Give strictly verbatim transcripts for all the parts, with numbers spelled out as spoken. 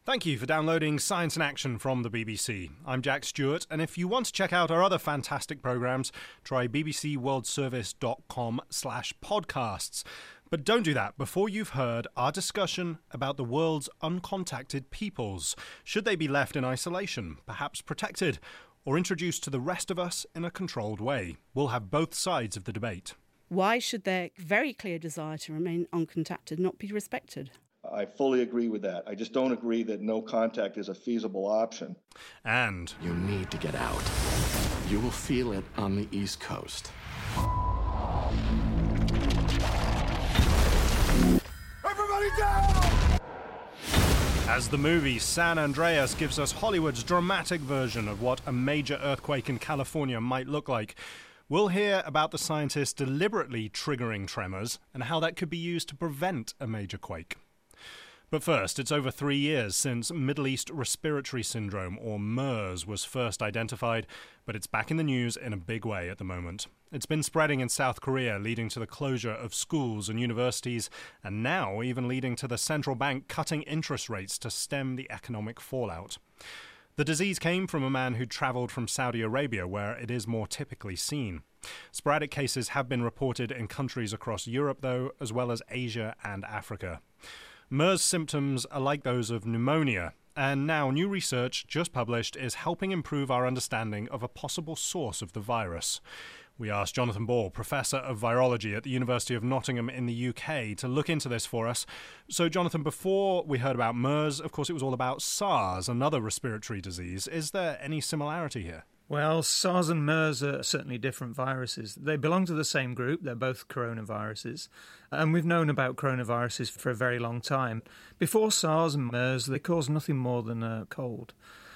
Thank you for downloading Science in Action from the B B C. I'm Jack Stewart, and if you want to check out our other fantastic programmes, try bbcworldservice.com slash podcasts. But don't do that before you've heard our discussion about the world's uncontacted peoples. Should they be left in isolation, perhaps protected, or introduced to the rest of us in a controlled way? We'll have both sides of the debate. Why should their very clear desire to remain uncontacted not be respected? I fully agree with that. I just don't agree that no contact is a feasible option. And you need to get out. You will feel it on the East Coast. Everybody down! As the movie San Andreas gives us Hollywood's dramatic version of what a major earthquake in California might look like, we'll hear about the scientists deliberately triggering tremors and how that could be used to prevent a major quake. But first, it's over three years since Middle East Respiratory Syndrome, or MERS, was first identified, but it's back in the news in a big way at the moment. It's been spreading in South Korea, leading to the closure of schools and universities, and now even leading to the central bank cutting interest rates to stem the economic fallout. The disease came from a man who travelled from Saudi Arabia, where it is more typically seen. Sporadic cases have been reported in countries across Europe, though, as well as Asia and Africa. MERS symptoms are like those of pneumonia, and now new research just published is helping improve our understanding of a possible source of the virus. We asked Jonathan Ball, Professor of Virology at the University of Nottingham in the U K, to look into this for us. So, Jonathan, before we heard about MERS, of course it was all about SARS, another respiratory disease. Is there any similarity here? Well, SARS and MERS are certainly different viruses. They belong to the same group. They're both coronaviruses. And we've known about coronaviruses for a very long time. Before SARS and MERS, they caused nothing more than a cold.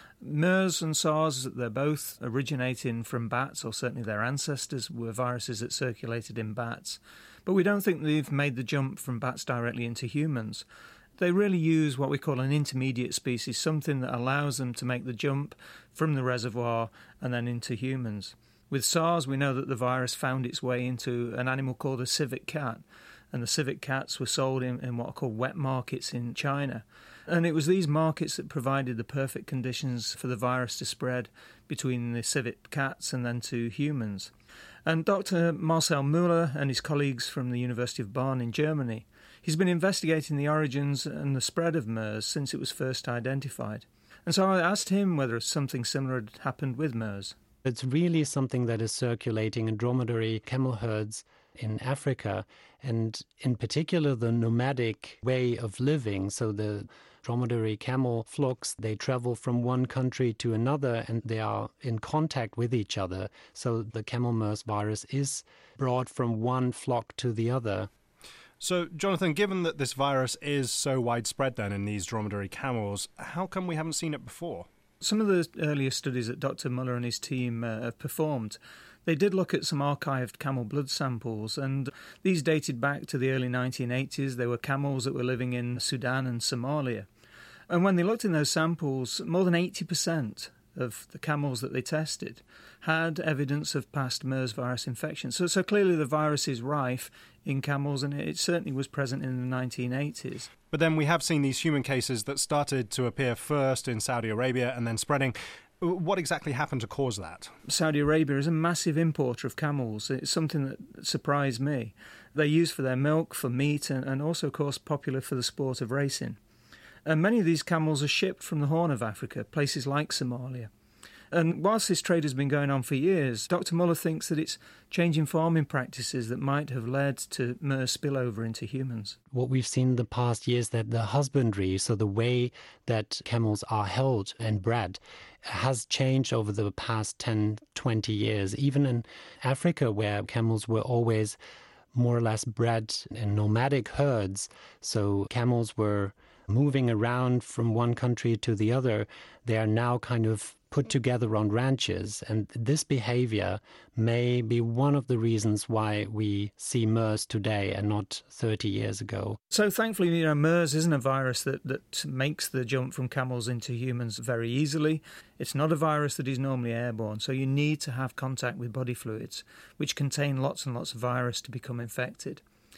MERS and SARS, they're both originating from bats, or certainly their ancestors were viruses that circulated in bats. But we don't think they've made the jump from bats directly into humans. They really use what we call an intermediate species, something that allows them to make the jump from the reservoir and then into humans. With SARS, we know that the virus found its way into an animal called a civet cat, and the civet cats were sold in, in what are called wet markets in China. And it was these markets that provided the perfect conditions for the virus to spread between the civet cats and then to humans. And Doctor Marcel Müller and his colleagues from the University of Bonn in Germany, he's been investigating the origins and the spread of MERS since it was first identified. And so I asked him whether something similar had happened with MERS. It's really something that is circulating in dromedary camel herds in Africa, and in particular the nomadic way of living. So the dromedary camel flocks, they travel from one country to another and they are in contact with each other. So the camel MERS virus is brought from one flock to the other. So, Jonathan, given that this virus is so widespread then in these dromedary camels, how come we haven't seen it before? Some of the earlier studies that Doctor Müller and his team uh, have performed, they did look at some archived camel blood samples, and these dated back to the early nineteen eighties. They were camels that were living in Sudan and Somalia. And when they looked in those samples, more than eighty percent of the camels that they tested had evidence of past MERS virus infection. So, so clearly the virus is rife in camels, and it certainly was present in the nineteen eighties. But then we have seen these human cases that started to appear first in Saudi Arabia and then spreading. What exactly happened to cause that? Saudi Arabia is a massive importer of camels. It's something that surprised me. They're used for their milk, for meat, and, and also, of course, popular for the sport of racing. And many of these camels are shipped from the Horn of Africa, places like Somalia. And whilst this trade has been going on for years, Doctor Müller thinks that it's changing farming practices that might have led to MERS spillover into humans. What we've seen in the past years that the husbandry, so the way that camels are held and bred, has changed over the past ten, twenty years. Even in Africa, where camels were always more or less bred in nomadic herds, so camels were moving around from one country to the other, they are now kind of put together on ranches. And this behavior may be one of the reasons why we see MERS today and not thirty years ago. So thankfully, you know, MERS isn't a virus that, that makes the jump from camels into humans very easily. It's not a virus that is normally airborne, so you need to have contact with body fluids, which contain lots and lots of virus to become infected.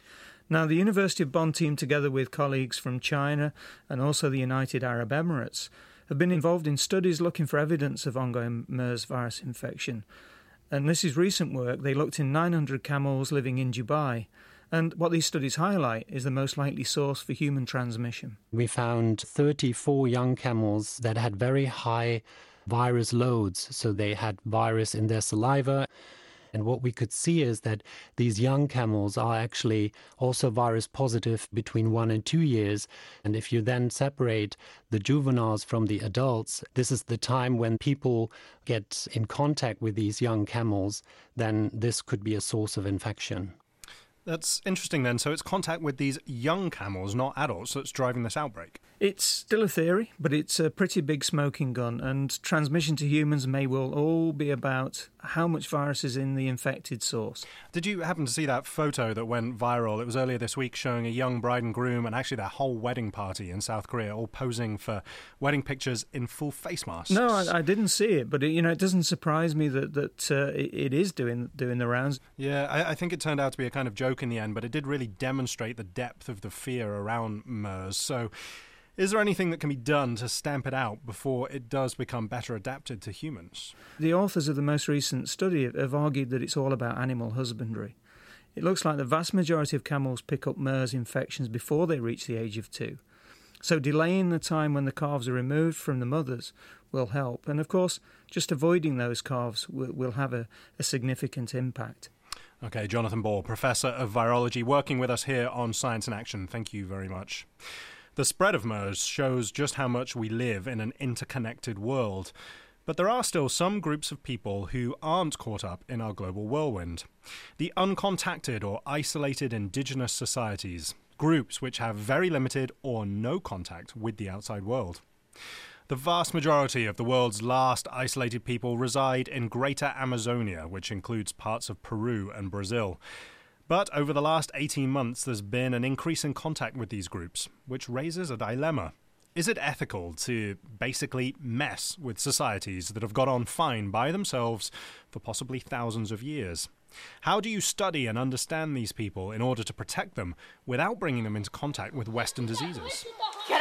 Now, the University of Bonn team, together with colleagues from China and also the United Arab Emirates, have been involved in studies looking for evidence of ongoing MERS virus infection. And this is recent work. They looked in nine hundred camels living in Dubai. And what these studies highlight is the most likely source for human transmission. We found thirty-four young camels that had very high virus loads, so they had virus in their saliva. And what we could see is that these young camels are actually also virus positive between one and two years. And if you then separate the juveniles from the adults, this is the time when people get in contact with these young camels, then this could be a source of infection. That's interesting then. So it's contact with these young camels, not adults, that's driving this outbreak. It's still a theory, but it's a pretty big smoking gun, and transmission to humans may well all be about how much virus is in the infected source. Did you happen to see that photo that went viral? It was earlier this week, showing a young bride and groom and actually their whole wedding party in South Korea, all posing for wedding pictures in full face masks. No, I, I didn't see it, but it, you know, it doesn't surprise me that that uh, it, it is doing doing the rounds. Yeah, I, I think it turned out to be a kind of joke in the end, but it did really demonstrate the depth of the fear around MERS. So is there anything that can be done to stamp it out before it does become better adapted to humans? The authors of the most recent study have argued that it's all about animal husbandry. It looks like the vast majority of camels pick up MERS infections before they reach the age of two. So delaying the time when the calves are removed from the mothers will help. And of course, just avoiding those calves will, will have a, a significant impact. Okay, Jonathan Ball, Professor of Virology, working with us here on Science in Action. Thank you very much. The spread of MERS shows just how much we live in an interconnected world. But there are still some groups of people who aren't caught up in our global whirlwind. The uncontacted or isolated indigenous societies, groups which have very limited or no contact with the outside world. The vast majority of the world's last isolated people reside in Greater Amazonia, which includes parts of Peru and Brazil. But over the last eighteen months, there's been an increase in contact with these groups, which raises a dilemma. Is it ethical to basically mess with societies that have got on fine by themselves for possibly thousands of years? How do you study and understand these people in order to protect them without bringing them into contact with Western diseases? Hey,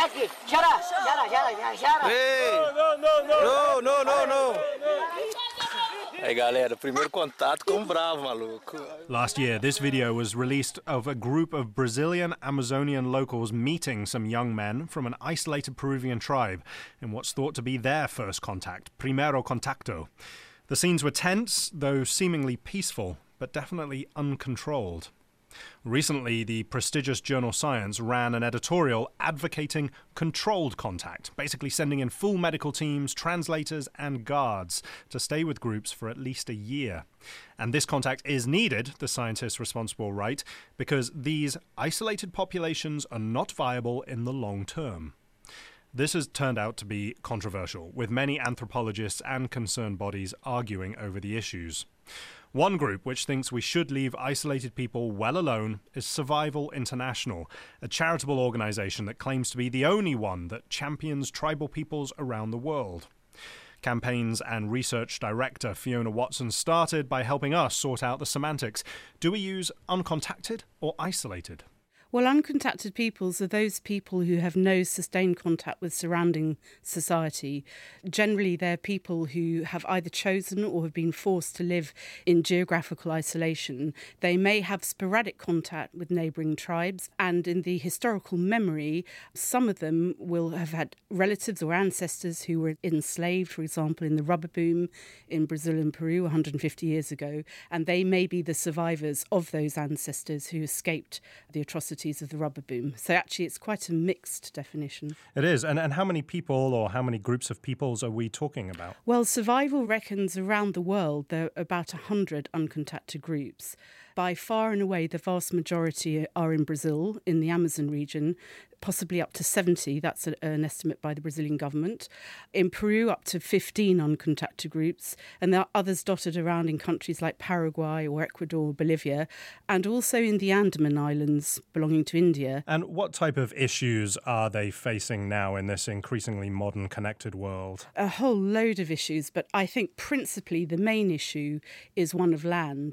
no, no, no, no, no, no. Hey, galera, primeiro contato com bravo, maluco. Last year, this video was released of a group of Brazilian Amazonian locals meeting some young men from an isolated Peruvian tribe in what's thought to be their first contact, primero contacto. The scenes were tense, though seemingly peaceful, but definitely uncontrolled. Recently, the prestigious journal Science ran an editorial advocating controlled contact, basically sending in full medical teams, translators and guards to stay with groups for at least a year. And this contact is needed, the scientists responsible write, because these isolated populations are not viable in the long term. This has turned out to be controversial, with many anthropologists and concerned bodies arguing over the issues. One group which thinks we should leave isolated people well alone is Survival International, a charitable organisation that claims to be the only one that champions tribal peoples around the world. Campaigns and Research Director Fiona Watson started by helping us sort out the semantics. Do we use uncontacted or isolated? Well, uncontacted peoples are those people who have no sustained contact with surrounding society. Generally, they're people who have either chosen or have been forced to live in geographical isolation. They may have sporadic contact with neighbouring tribes, and in the historical memory, some of them will have had relatives or ancestors who were enslaved, for example, in the rubber boom in Brazil and Peru one hundred fifty years ago, and they may be the survivors of those ancestors who escaped the atrocities of the rubber boom. So actually it's quite a mixed definition. It is. And, and how many people or how many groups of peoples are we talking about? Well, Survival reckons around the world there are about one hundred uncontacted groups. By far and away, the vast majority are in Brazil, in the Amazon region, possibly up to seventy. That's a, an estimate by the Brazilian government. In Peru, up to fifteen uncontacted groups. And there are others dotted around in countries like Paraguay or Ecuador or Bolivia, and also in the Andaman Islands belonging to India. And what type of issues are they facing now in this increasingly modern, connected world? A whole load of issues, but I think principally the main issue is one of land.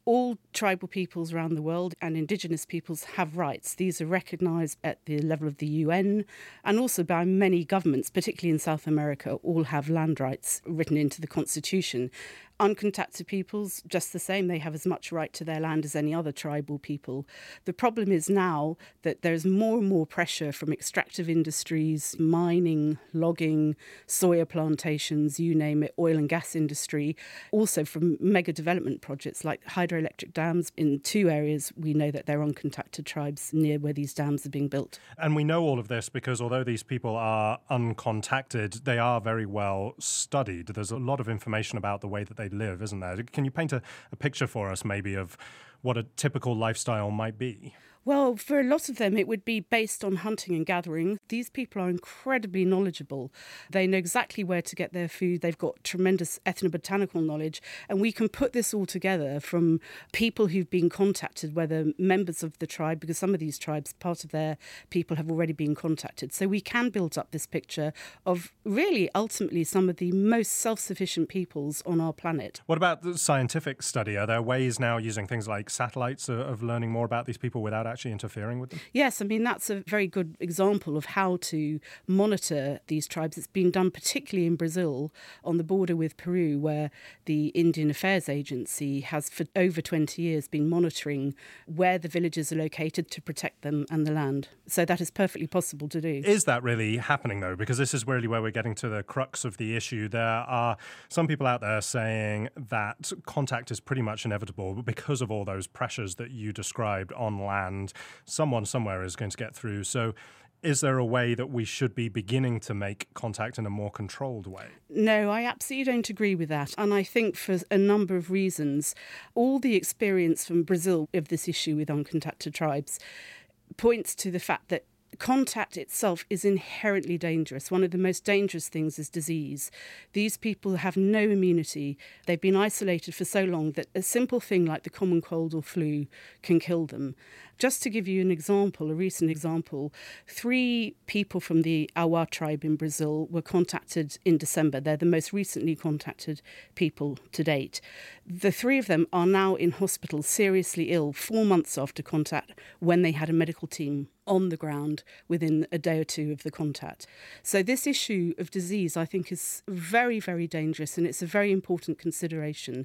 All tribal peoples around the world and indigenous peoples have rights. These are recognised at the level of the U N and also by many governments, particularly in South America, all have land rights written into the constitution. Uncontacted peoples, just the same, they have as much right to their land as any other tribal people. The problem is now that there's more and more pressure from extractive industries, mining, logging, soya plantations, you name it, oil and gas industry, also from mega development projects like hydroelectric dams. In two areas, we know that there are uncontacted tribes near where these dams are being built. And we know all of this because although these people are uncontacted, they are very well studied. There's a lot of information about the way that they live, isn't there? Can you paint a, a picture for us maybe of what a typical lifestyle might be? Well, for a lot of them, it would be based on hunting and gathering. These people are incredibly knowledgeable. They know exactly where to get their food. They've got tremendous ethnobotanical knowledge. And we can put this all together from people who've been contacted, whether members of the tribe, because some of these tribes, part of their people have already been contacted. So we can build up this picture of really ultimately some of the most self-sufficient peoples on our planet. What about the scientific study? Are there ways now using things like satellites of learning more about these people without actually interfering with them? Yes, I mean, that's a very good example of how to monitor these tribes. It's been done particularly in Brazil on the border with Peru, where the Indian Affairs Agency has for over twenty years been monitoring where the villages are located to protect them and the land. So that is perfectly possible to do. Is that really happening, though? Because this is really where we're getting to the crux of the issue. There are some people out there saying that contact is pretty much inevitable because of all those pressures that you described on land. Someone somewhere is going to get through. So is there a way that we should be beginning to make contact in a more controlled way? No, I absolutely don't agree with that. And I think for a number of reasons, all the experience from Brazil of this issue with uncontacted tribes points to the fact that contact itself is inherently dangerous. One of the most dangerous things is disease. These people have no immunity. They've been isolated for so long that a simple thing like the common cold or flu can kill them. Just to give you an example, a recent example, three people from the Awa tribe in Brazil were contacted in December. They're the most recently contacted people to date. The three of them are now in hospital, seriously ill, four months after contact, when they had a medical team on the ground within a day or two of the contact. So this issue of disease, I think, is very, very dangerous, and it's a very important consideration.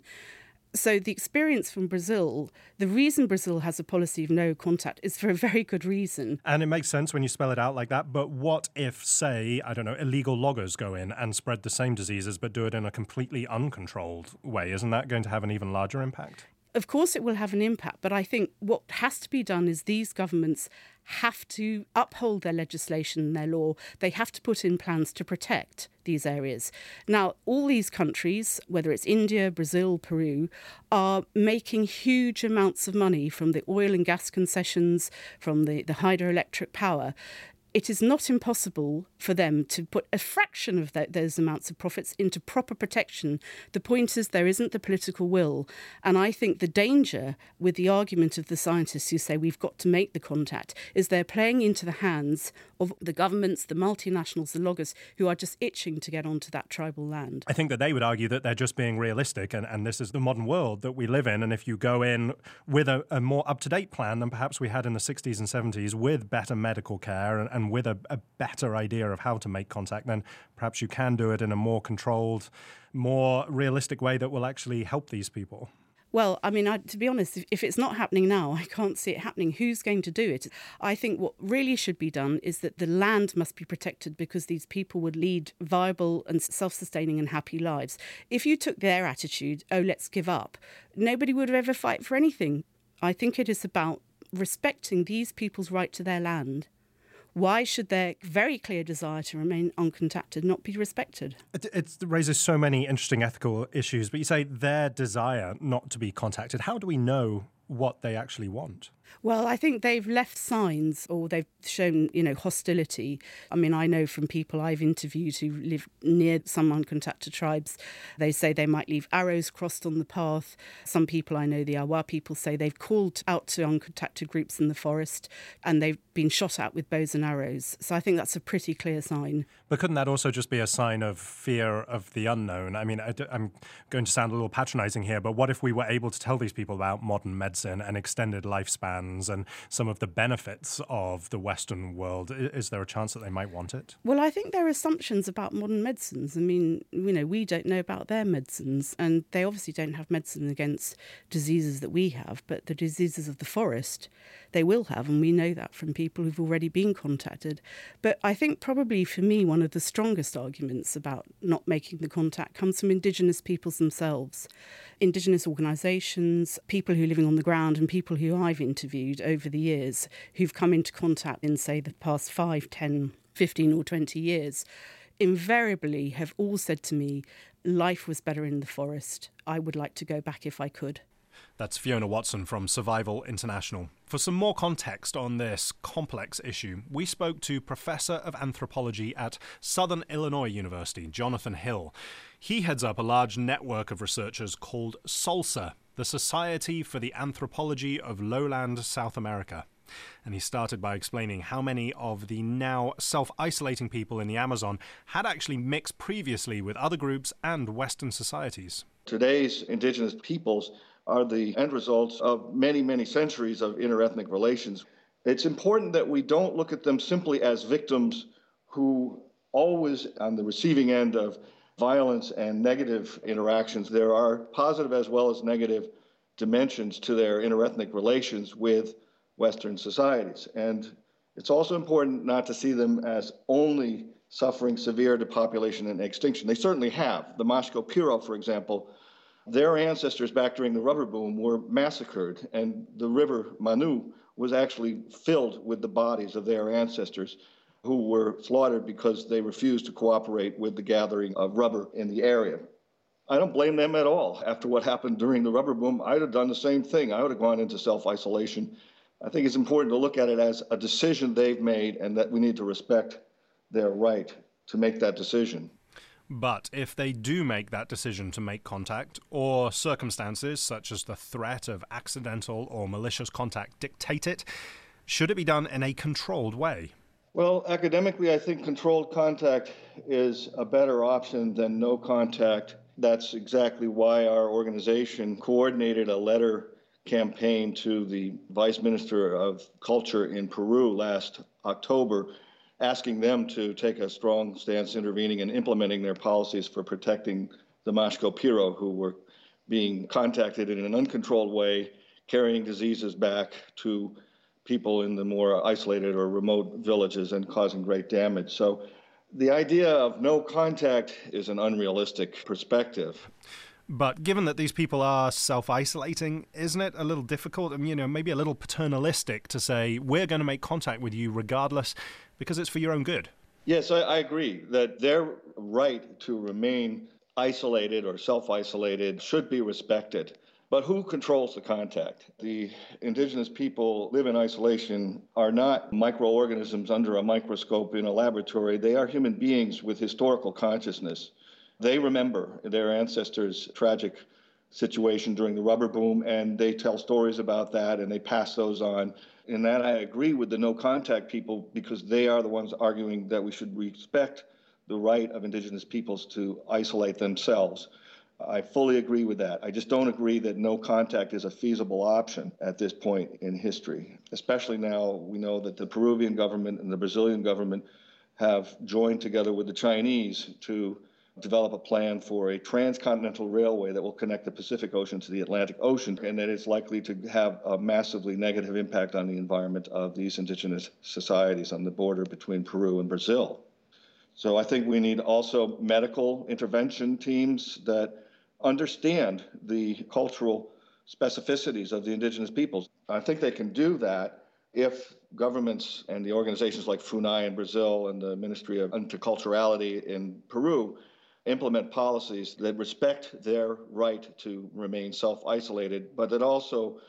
So the experience from Brazil, the reason Brazil has a policy of no contact is for a very good reason. And it makes sense when you spell it out like that. But what if, say, I don't know, illegal loggers go in and spread the same diseases but do it in a completely uncontrolled way? Isn't that going to have an even larger impact? Of course it will have an impact, but I think what has to be done is these governments have to uphold their legislation and their law. They have to put in plans to protect these areas. Now, all these countries, whether it's India, Brazil, Peru, are making huge amounts of money from the oil and gas concessions, from the, the hydroelectric power. It is not impossible for them to put a fraction of that, those amounts of profits into proper protection. The point is there isn't the political will. And I think the danger with the argument of the scientists who say we've got to make the contact is they're playing into the hands of the governments, the multinationals, the loggers, who are just itching to get onto that tribal land. I think that they would argue that they're just being realistic, and, and this is the modern world that we live in. And if you go in with a, a more up-to-date plan than perhaps we had in the sixties and seventies, with better medical care and, and with a, a better idea of how to make contact, then perhaps you can do it in a more controlled, more realistic way that will actually help these people. Well, I mean, I, to be honest, if, if it's not happening now, I can't see it happening. Who's going to do it? I think what really should be done is that the land must be protected because these people would lead viable and self-sustaining and happy lives. If you took their attitude, oh, let's give up, nobody would ever fight for anything. I think it is about respecting these people's right to their land. Why should their very clear desire to remain uncontacted not be respected? It, it raises so many interesting ethical issues, but you say their desire not to be contacted. How do we know what they actually want? Well, I think they've left signs or they've shown, you know, hostility. I mean, I know from people I've interviewed who live near some uncontacted tribes, they say they might leave arrows crossed on the path. Some people I know, the Awa people, say they've called out to uncontacted groups in the forest and they've been shot at with bows and arrows. So I think that's a pretty clear sign. But couldn't that also just be a sign of fear of the unknown? I mean, I, I'm going to sound a little patronising here, but what if we were able to tell these people about modern medicine and extended lifespans and some of the benefits of the Western world? Is there a chance that they might want it? Well, I think there are assumptions about modern medicines. I mean, you know, we don't know about their medicines, and they obviously don't have medicine against diseases that we have, but the diseases of the forest, they will have, and we know that from people who've already been contacted. But I think probably for me, one of the strongest arguments about not making the contact comes from Indigenous peoples themselves. Indigenous organisations, people who are living on the ground and people who I've interviewed over the years who've come into contact in, say, the past five, ten, fifteen or twenty years, invariably have all said to me, life was better in the forest. I would like to go back if I could. That's Fiona Watson from Survival International. For some more context on this complex issue, we spoke to Professor of Anthropology at Southern Illinois University, Jonathan Hill. He heads up a large network of researchers called SALSA, the Society for the Anthropology of Lowland South America. And he started by explaining how many of the now self-isolating people in the Amazon had actually mixed previously with other groups and Western societies. Today's indigenous peoples are the end results of many, many centuries of interethnic relations. It's important that we don't look at them simply as victims who always on the receiving end of violence and negative interactions. There are positive as well as negative dimensions to their interethnic relations with Western societies. And it's also important not to see them as only suffering severe depopulation and extinction. They certainly have. The Mashco Piro, for example, their ancestors back during the rubber boom were massacred, and the river Manu was actually filled with the bodies of their ancestors who were slaughtered because they refused to cooperate with the gathering of rubber in the area. I don't blame them at all. After what happened during the rubber boom, I'd have done the same thing. I would have gone into self-isolation. I think it's important to look at it as a decision they've made and that we need to respect their right to make that decision. But if they do make that decision to make contact, or circumstances such as the threat of accidental or malicious contact dictate it, should it be done in a controlled way? Well, academically, I think controlled contact is a better option than no contact. That's exactly why our organization coordinated a letter campaign to the Vice Minister of Culture in Peru last October, asking them to take a strong stance intervening and implementing their policies for protecting the Mashco Piro, who were being contacted in an uncontrolled way, carrying diseases back to people in the more isolated or remote villages and causing great damage. So the idea of no contact is an unrealistic perspective. But given that these people are self-isolating, isn't it a little difficult and, you know, maybe a little paternalistic to say, we're going to make contact with you regardless because it's for your own good? Yes, I, I agree that their right to remain isolated or self-isolated should be respected. But who controls the contact? The indigenous people live in isolation, are not microorganisms under a microscope in a laboratory. They are human beings with historical consciousness. They remember their ancestors' tragic situation during the rubber boom, and they tell stories about that, and they pass those on. In that, I agree with the no-contact people because they are the ones arguing that we should respect the right of indigenous peoples to isolate themselves. I fully agree with that. I just don't agree that no contact is a feasible option at this point in history, especially now we know that the Peruvian government and the Brazilian government have joined together with the Chinese to develop a plan for a transcontinental railway that will connect the Pacific Ocean to the Atlantic Ocean, and that it's likely to have a massively negative impact on the environment of these indigenous societies on the border between Peru and Brazil. So I think we need also medical intervention teams that understand the cultural specificities of the indigenous peoples. I think they can do that if governments and the organizations like FUNAI in Brazil and the Ministry of Interculturality in Peru implement policies that respect their right to remain self-isolated, but that also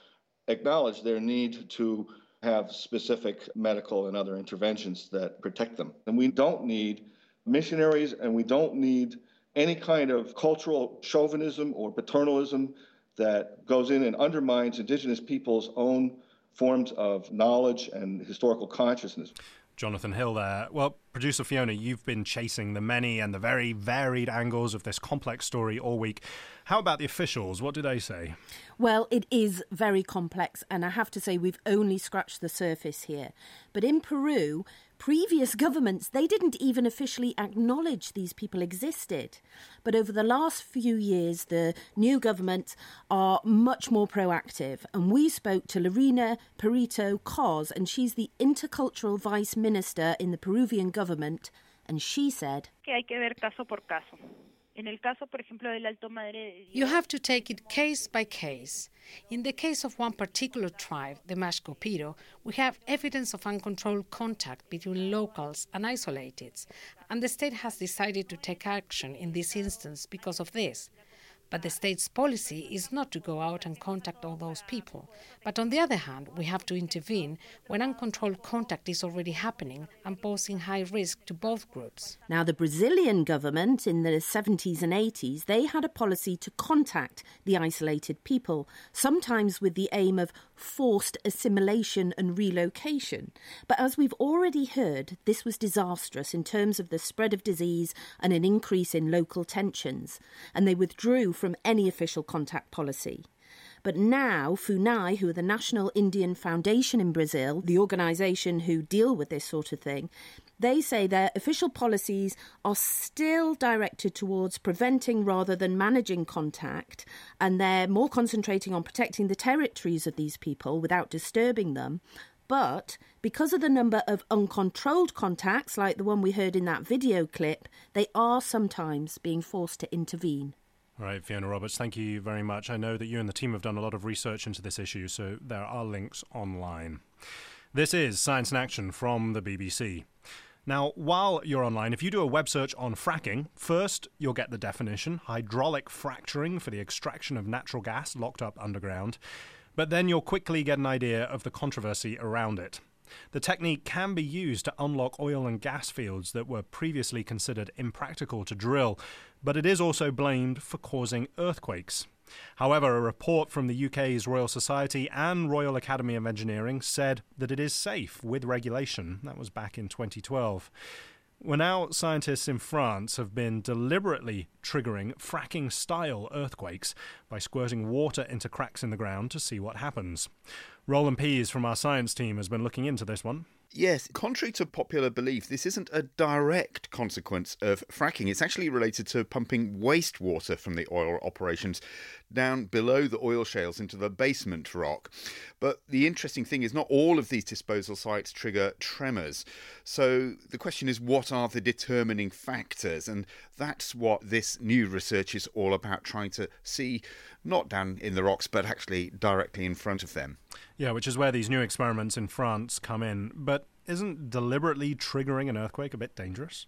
acknowledge their need to have specific medical and other interventions that protect them. And we don't need missionaries, and we don't need any kind of cultural chauvinism or paternalism that goes in and undermines Indigenous peoples' own forms of knowledge and historical consciousness. Jonathan Hill there. Well, producer Fiona, you've been chasing the many and the very varied angles of this complex story all week. How about the officials? What do they say? Well, it is very complex, and I have to say we've only scratched the surface here. But in Peru, previous governments, they didn't even officially acknowledge these people existed. But over the last few years, the new government are much more proactive. And we spoke to Lorena Perito Cos, and she's the intercultural vice minister in the Peruvian government. And she said, que hay que ver caso por caso. En el caso, por ejemplo, del Alto Madre de Dios, you have to take it case by case. In the case of one particular tribe, the Mashco-Piro, we have evidence of uncontrolled contact between locals and isolateds, and the state has decided to take action in this instance because of this. But the state's policy is not to go out and contact all those people. But on the other hand, we have to intervene when uncontrolled contact is already happening and posing high risk to both groups. Now, the Brazilian government in the seventies and eighties, they had a policy to contact the isolated people, sometimes with the aim of forced assimilation and relocation. But as we've already heard, this was disastrous in terms of the spread of disease and an increase in local tensions, and they withdrew from any official contact policy. But now, FUNAI, who are the National Indian Foundation in Brazil, the organisation who deal with this sort of thing, they say their official policies are still directed towards preventing rather than managing contact, and they're more concentrating on protecting the territories of these people without disturbing them. But because of the number of uncontrolled contacts, like the one we heard in that video clip, they are sometimes being forced to intervene. All right, Fiona Roberts, thank you very much. I know that you and the team have done a lot of research into this issue, so there are links online. This is Science in Action from the B B C. Now, while you're online, if you do a web search on fracking, first you'll get the definition, hydraulic fracturing for the extraction of natural gas locked up underground. But then you'll quickly get an idea of the controversy around it. The technique can be used to unlock oil and gas fields that were previously considered impractical to drill, but it is also blamed for causing earthquakes. However, a report from the U K's Royal Society and Royal Academy of Engineering said that it is safe with regulation. That was back in twenty twelve. Well, now scientists in France have been deliberately triggering fracking-style earthquakes by squirting water into cracks in the ground to see what happens. Roland Pease from our science team has been looking into this one. Yes, contrary to popular belief, this isn't a direct consequence of fracking. It's actually related to pumping wastewater from the oil operations down below the oil shales into the basement rock. But the interesting thing is not all of these disposal sites trigger tremors. So the question is, what are the determining factors? And that's what this new research is all about, trying to see, not down in the rocks, but actually directly in front of them. Yeah, which is where these new experiments in France come in. But isn't deliberately triggering an earthquake a bit dangerous?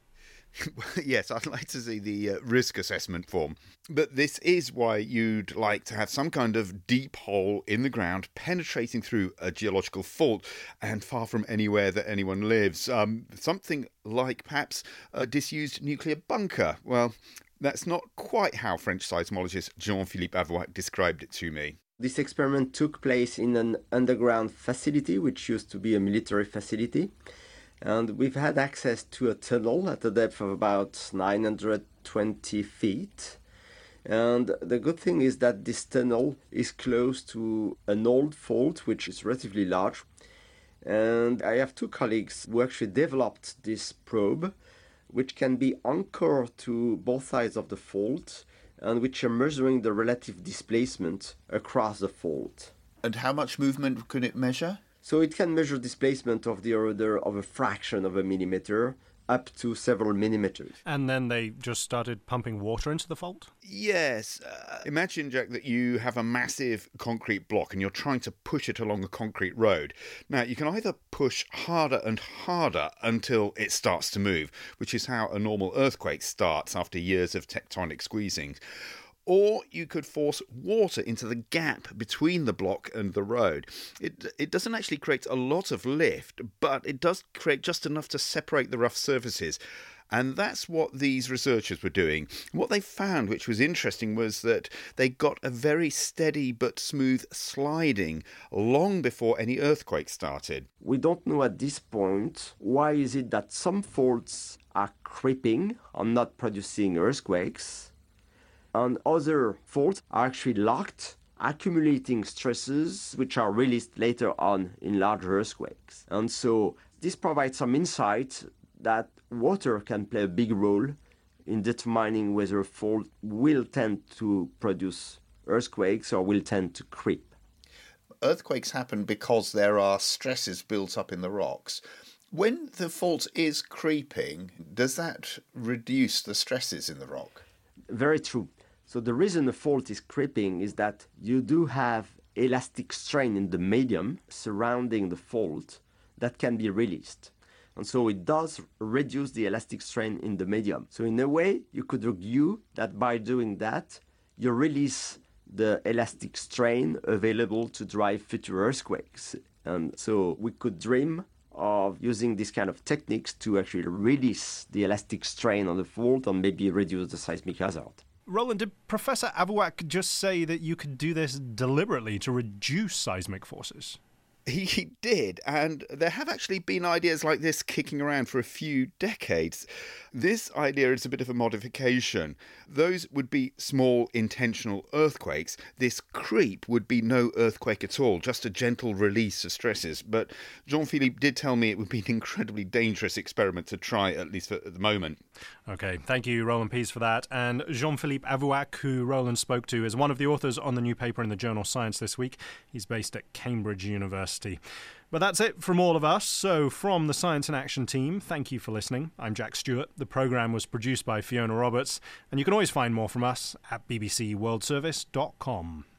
Yes, I'd like to see the uh, risk assessment form. But this is why you'd like to have some kind of deep hole in the ground penetrating through a geological fault and far from anywhere that anyone lives. Um, something like perhaps a disused nuclear bunker. Well, that's not quite how French seismologist Jean-Philippe Avouac described it to me. This experiment took place in an underground facility, which used to be a military facility. And we've had access to a tunnel at a depth of about nine hundred twenty feet. And the good thing is that this tunnel is close to an old fault, which is relatively large. And I have two colleagues who actually developed this probe, which can be anchored to both sides of the fault, and which are measuring the relative displacement across the fault. And how much movement can it measure? So it can measure displacement of the order of a fraction of a millimeter up to several millimeters. And then they just started pumping water into the fault? Yes. Uh, imagine, Jack, that you have a massive concrete block and you're trying to push it along a concrete road. Now, you can either push harder and harder until it starts to move, which is how a normal earthquake starts after years of tectonic squeezing. or you could force water into the gap between the block and the road. It, it doesn't actually create a lot of lift, but it does create just enough to separate the rough surfaces. And that's what these researchers were doing. What they found, which was interesting, was that they got a very steady but smooth sliding long before any earthquake started. We don't know at this point why is it that some faults are creeping and not producing earthquakes, and other faults are actually locked, accumulating stresses which are released later on in larger earthquakes. And so this provides some insight that water can play a big role in determining whether a fault will tend to produce earthquakes or will tend to creep. Earthquakes happen because there are stresses built up in the rocks. When the fault is creeping, does that reduce the stresses in the rock? Very true. So the reason the fault is creeping is that you do have elastic strain in the medium surrounding the fault that can be released. And so it does reduce the elastic strain in the medium. So in a way, you could argue that by doing that, you release the elastic strain available to drive future earthquakes. And so we could dream of using this kind of techniques to actually release the elastic strain on the fault and maybe reduce the seismic hazard. Roland, did Professor Avouak just say that you could do this deliberately to reduce seismic forces? He, he did, and there have actually been ideas like this kicking around for a few decades. This idea is a bit of a modification. Those would be small intentional earthquakes. This creep would be no earthquake at all, just a gentle release of stresses. But Jean-Philippe did tell me it would be an incredibly dangerous experiment to try, at least at the moment. OK, thank you, Roland Pease, for that. And Jean-Philippe Avouak, who Roland spoke to, is one of the authors on the new paper in the journal Science this week. He's based at Cambridge University. But that's it from all of us. So from the Science in Action team, thank you for listening. I'm Jack Stewart. The programme was produced by Fiona Roberts, and you can always find more from us at b b c world service dot com.